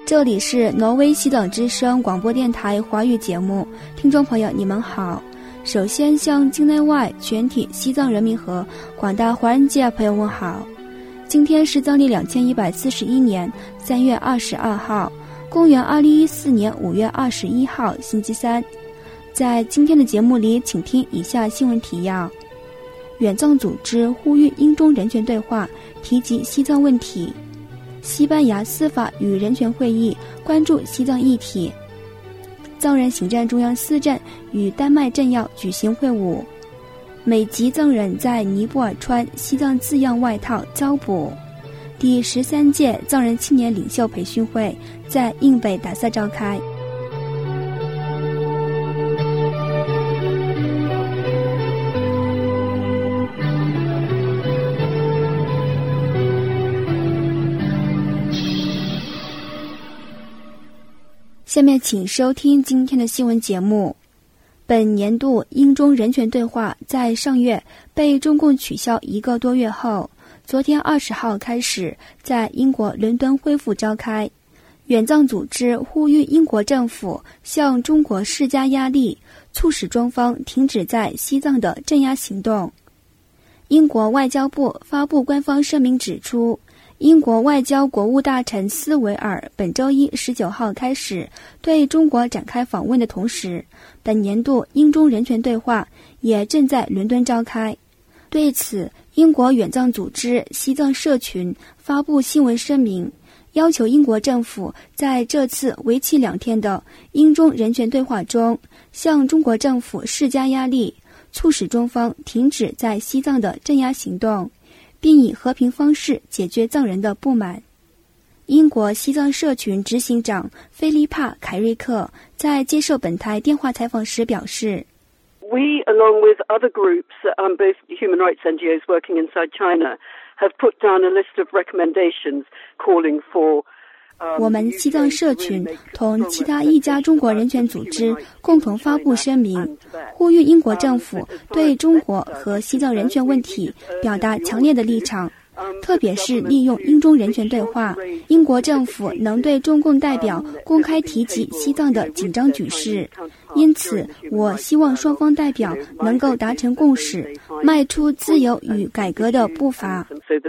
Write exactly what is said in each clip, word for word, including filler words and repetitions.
这里是挪威西藏之声广播电台华语节目，听众朋友你们好。首先向境内外全体西藏人民和广大华人界朋友问好。今天是藏历两千一百四十一年三月二十二号，公元二零一四年五月二十一号，星期三。在今天的节目里，请听以下新闻提要：远藏组织呼吁英中人权对话，提及西藏问题；西班牙司法与人权会议关注西藏议题；藏人行政中央司政与丹麦政要举行会晤；美籍藏人在尼泊尔穿西藏字样外套遭捕；第十三届藏人青年领袖培训会在印北达萨召开。下面请收听今天的新闻节目。本年度英中人权对话在上月被中共取消一个多月后，昨天二十号开始在英国伦敦恢复召开。远藏组织呼吁英国政府向中国施加压力，促使中方停止在西藏的镇压行动。英国外交部发布官方声明指出，英国外交国务大臣斯维尔本周一十九号开始对中国展开访问的同时，本年度英中人权对话也正在伦敦召开。对此，英国远藏组织西藏社群发布新闻声明，要求英国政府在这次为期两天的英中人权对话中，向中国政府施加压力，促使中方停止在西藏的镇压行动，并以和平方式解决藏人的不满。英国西藏社群执行长菲利帕·凯瑞克在接受本台电话采访时表示， We, along with other groups, um, both human rights N G Os working inside China, have put down a list of recommendations calling for 我们西藏社群同其他一家中国人权组织共同发布声明，呼吁英国政府对中国和西藏人权问题表达强烈的立场，特别是利用英中人权对话，英国政府能对中共代表公开提及西藏的紧张局势。因此，我希望双方代表能够达成共识，迈出自由与改革的步伐。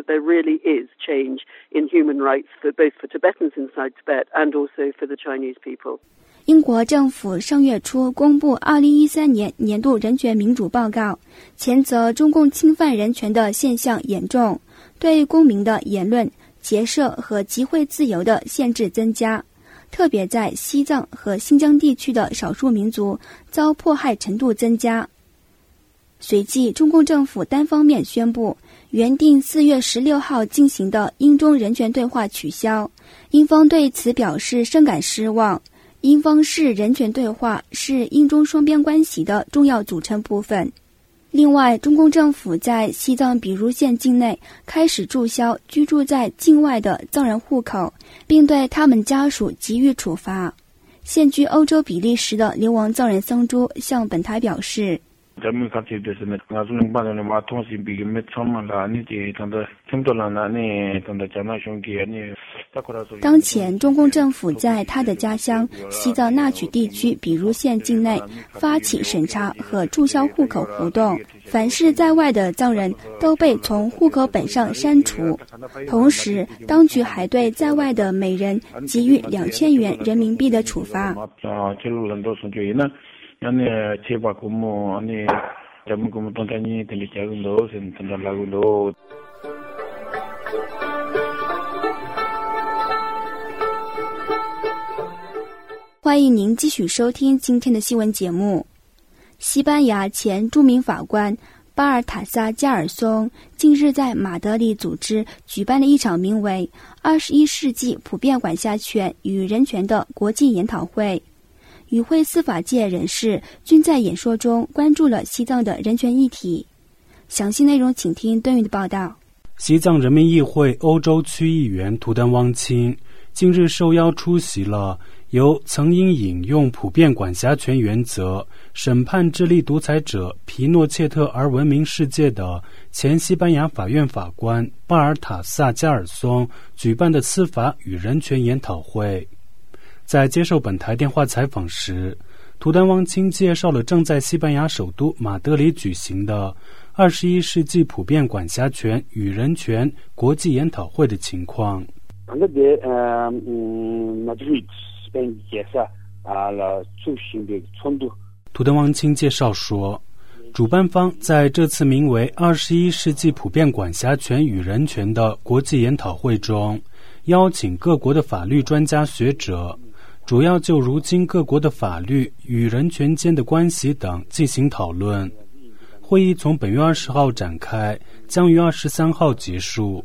in human rights for both for Tibetans inside Tibet and also for the Chinese people. 英国政府上月初公布二零一三年年度人权民主报告，谴责中共侵犯人权的现象严重，对公民的言论、结社和集会自由的限制增加，特别在西藏和新疆地区的少数民族遭迫害程度增加。随即，中共政府单方面宣布原定四月十六号进行的英中人权对话取消，英方对此表示深感失望。英方视人权对话是英中双边关系的重要组成部分。另外，中共政府在西藏比如县境内开始注销居住在境外的藏人户口，并对他们家属给予处罚。现居欧洲比利时的流亡藏人桑珠向本台表示，当前中共政府在他的家乡西藏纳曲地区比如县境内发起审查和注销户口活动，凡是在外的藏人都被从户口本上删除。同时，当局还对在外的每人给予两千元人民币的处罚。欢迎您继续收听今天的新闻节目。西班牙前著名法官巴尔塔萨加尔松近日在马德里组织举办了一场名为二十一世纪普遍管辖权与人权的国际研讨会。与会司法界人士均在演说中关注了西藏的人权议题。详细内容请听邓玉的报道。 西藏人民议会欧洲区议员图丹汪钦近日受邀出席了由曾因引用普遍管辖权原则审判智利独裁者皮诺切特而闻名世界的前西班牙法院法官巴尔塔萨加尔松举办的司法与人权研讨会。 在接受本台电话采访时，图丹汪钦介绍了正在西班牙首都马德里举行的二十一世纪普遍管辖权与人权国际研讨会的情况。图丹汪钦介绍说，主办方在这次名为二十一世纪普遍管辖权与人权的国际研讨会中，邀请各国的法律专家学者，主要就如今各国的法律与人权间的关系等进行讨论。会议从本月二十号展开，将于二十三号结束。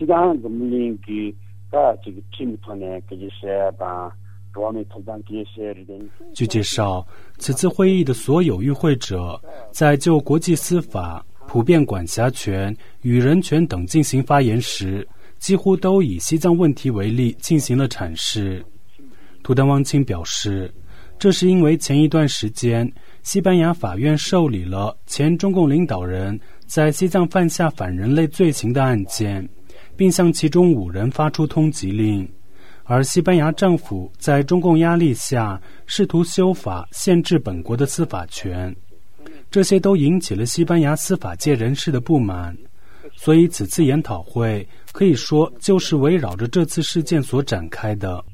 据介绍，此次会议的所有与会者在就国际司法、普遍管辖权与人权等进行发言时，几乎都以西藏问题为例进行了阐释。图丹汪钦表示，这是因为前一段时间西班牙法院受理了前中共领导人在西藏犯下反人类罪行的案件，并向其中五人发出通缉令，而西班牙政府在中共压力下试图修法限制本国的司法权，这些都引起了西班牙司法界人士的不满。所以此次研讨会可以说就是围绕着这次事件所展开的。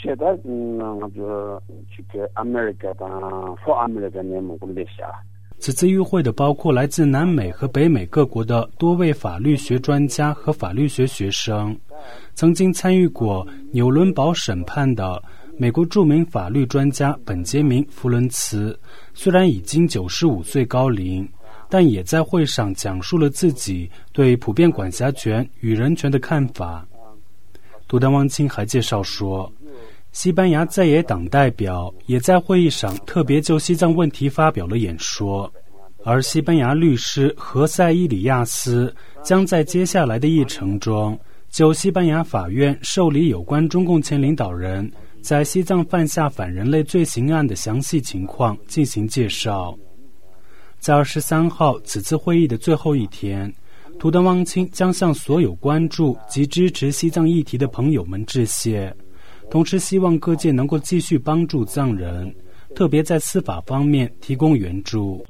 此次与会的包括来自南美和北美各国的多位法律学专家和法律学学生。曾经参与过纽伦堡审判的美国著名法律专家本杰明·弗伦茨，虽然已经九十五岁高龄，但也在会上讲述了自己对普遍管辖权与人权的看法。图丹汪钦还介绍说，西班牙在野党代表也在会议上特别就西藏问题发表了演说，而西班牙律师何塞伊里亚斯将在接下来的议程中就西班牙法院受理有关中共前领导人在西藏犯下反人类罪行案的详细情况进行介绍。在二十三号此次会议的最后一天，图丹汪钦将向所有关注及支持西藏议题的朋友们致谢，同时希望各界能够继续帮助藏人，特别在司法方面提供援助。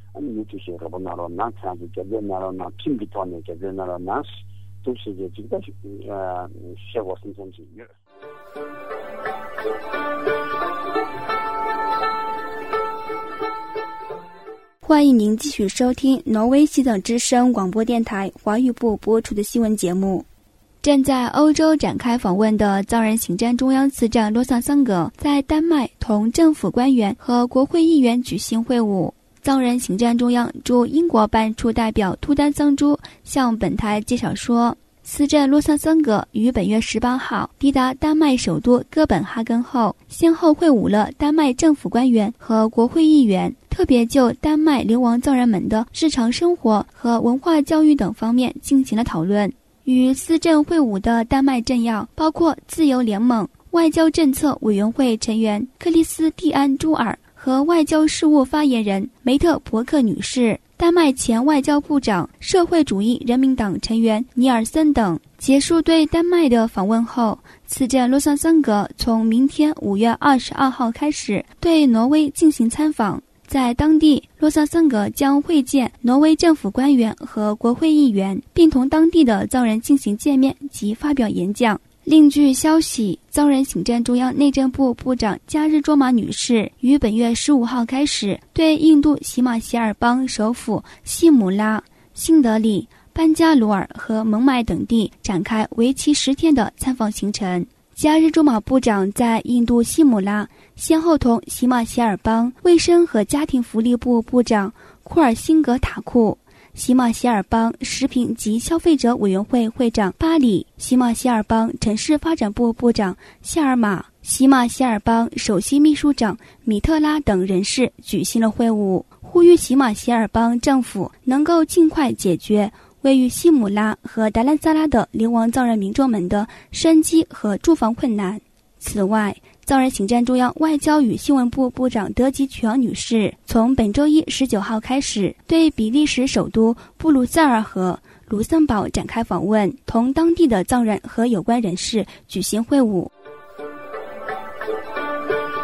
欢迎您继续收听挪威西藏之声广播电台华语部播出的新闻节目。正在欧洲展开访问的藏人行政中央司长罗萨桑格在丹麦同政府官员和国会议员举行会晤。藏人行政中央驻英国办处代表图丹桑珠向本台介绍说，司政罗萨桑格于本月十八号抵达丹麦首都哥本哈根后，先后会晤了丹麦政府官员和国会议员，特别就丹麦流亡藏人们的日常生活和文化教育等方面进行了讨论。与司政会晤的丹麦政要包括自由联盟外交政策委员会成员克里斯蒂安·朱尔和外交事务发言人梅特伯克女士，丹麦前外交部长、社会主义人民党成员尼尔森等。结束对丹麦的访问后，司政罗萨桑格从明天五月二十二号开始对挪威进行参访。在当地，罗萨桑格将会见挪威政府官员和国会议员，并同当地的藏人进行见面及发表演讲。另据消息，藏人行政中央内政部部长加日卓玛女士于本月十五号开始对印度喜马偕尔邦首府西姆拉、新德里、班加罗尔和孟买等地展开为期十天的参访行程。加日卓玛部长在印度西姆拉先后同喜马偕尔邦卫生和家庭福利部部长库尔辛格塔库、喜马偕尔邦食品及消费者委员会会长巴里、喜马偕尔邦城市发展部部长夏尔马、喜马偕尔邦首席秘书长米特拉等人士举行了会晤，呼吁喜马偕尔邦政府能够尽快解决位于西姆拉和达兰萨拉的流亡藏人民众们的生计和住房困难。此外，藏人行政中央外交与新闻部部长德吉曲昂女士从本周一十九号开始对比利时首都布鲁塞尔和卢森堡展开访问，同当地的藏人和有关人士举行会晤。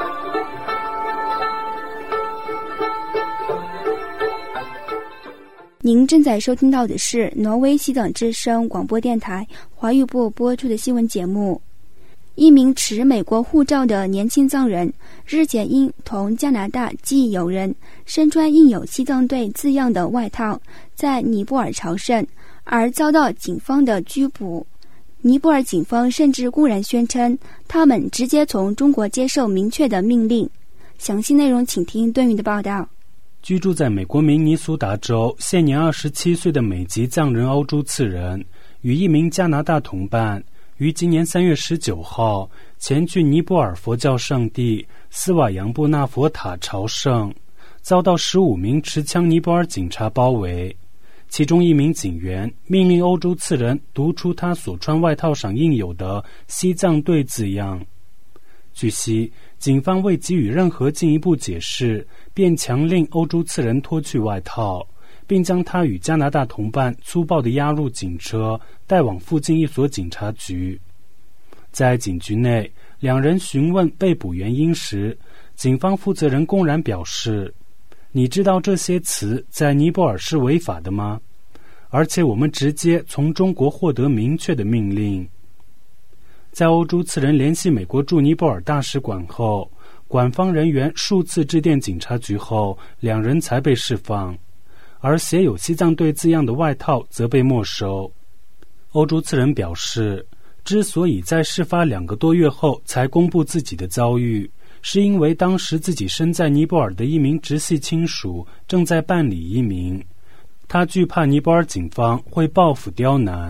您正在收听到的是挪威西藏之声广播电台华语部播出的新闻节目。一名持美国护照的年轻藏人日前因同加拿大籍友人身穿印有西藏队字样的外套在尼泊尔朝圣而遭到警方的拘捕。尼泊尔警方甚至公然宣称他们直接从中国接受明确的命令。详细内容请听敦云的报道。 居住在美国明尼苏达州现年二十七岁的美籍藏人欧朱次仁与一名加拿大同伴于今年三月十九号前去尼泊尔佛教圣地斯瓦扬布纳佛塔朝圣，遭到十五名持枪尼泊尔警察包围。其中一名警员命令欧朱次仁读出他所穿外套上印有的西藏队字样。据悉，警方未给予任何进一步解释，便强令欧朱次仁脱去外套，并将他与加拿大同伴粗暴地押入警车，带往附近一所警察局。在警局内，两人询问被捕原因时，警方负责人公然表示：“你知道这些词在尼泊尔是违法的吗？而且我们直接从中国获得明确的命令。”在欧朱次仁联系美国驻尼泊尔大使馆后，管方人员数次致电警察局后，两人才被释放，而写有西藏队字样的外套则被没收。欧朱次仁表示，之所以在事发两个多月后才公布自己的遭遇，是因为当时自己身在尼泊尔的一名直系亲属正在办理移民，他惧怕尼泊尔警方会报复刁难。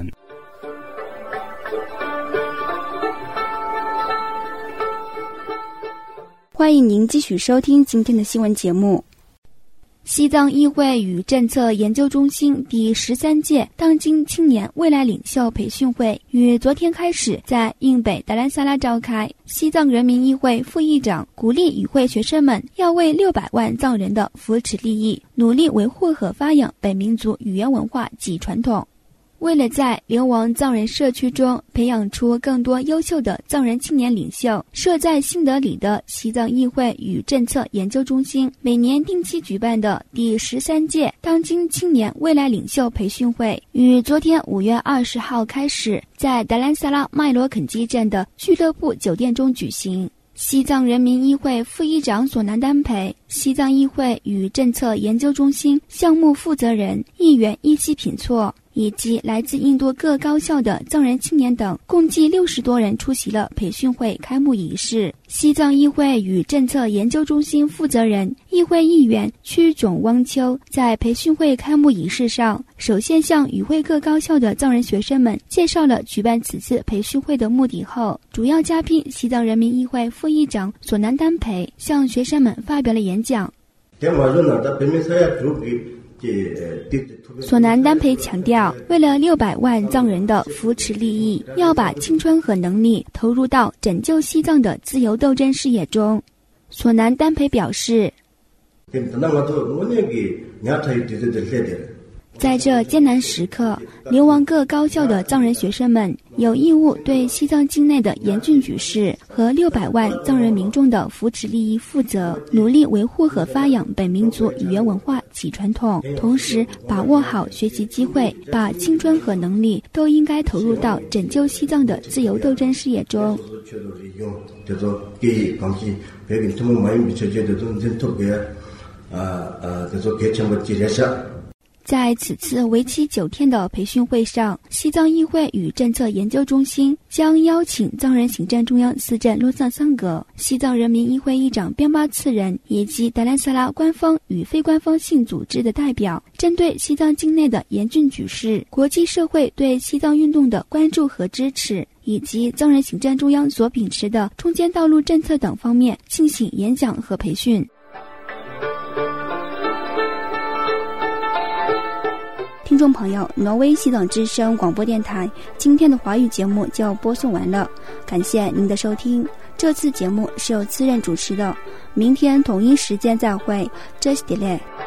欢迎您继续收听今天的新闻节目。西藏议会与政策研究中心第十三届当今青年未来领袖培训会于昨天开始在印北达兰萨拉召开。西藏人民议会副议长鼓励与会学生们要为六百万藏人的福祉利益努力维护和发扬本民族语言文化及传统。为了在流亡藏人社区中培养出更多优秀的藏人青年领袖，设在新德里的西藏议会与政策研究中心每年定期举办的第十三届当今青年未来领袖培训会，于昨天五月二十号开始，在达兰萨拉麦罗肯基镇的俱乐部酒店中举行。西藏人民议会副议长索南丹培、西藏议会与政策研究中心项目负责人议员伊西品措以及来自印度各高校的藏人青年等共计六十多人出席了培训会开幕仪式。西藏议会与政策研究中心负责人、议会议员屈炯汪秋在培训会开幕仪式上，首先向与会各高校的藏人学生们介绍了举办此次培训会的目的后，主要嘉宾西藏人民议会副议长索南丹培向学生们发表了演讲。索南丹培强调，为了六百万藏人的扶持利益，要把青春和能力投入到拯救西藏的自由斗争事业中。索南丹培表示，在这艰难时刻，流亡各高校的藏人学生们有义务对西藏境内的严峻局势和六百万藏人民众的福祉利益负责，努力维护和发扬本民族语言文化及传统，同时把握好学习机会，把青春和能力都应该投入到拯救西藏的自由斗争事业中。在此次为期九天的培训会上，西藏议会与政策研究中心将邀请藏人行政中央司政洛桑桑格、西藏人民议会议长边巴次仁以及达兰萨拉官方与非官方性组织的代表，针对西藏境内的严峻局势、国际社会对西藏运动的关注和支持，以及藏人行政中央所秉持的中间道路政策等方面进行演讲和培训。听众朋友，挪威西藏之声广播电台今天的华语节目就播送完了，感谢您的收听。这次节目是由次任主持的，明天同一时间再会，这是 delay。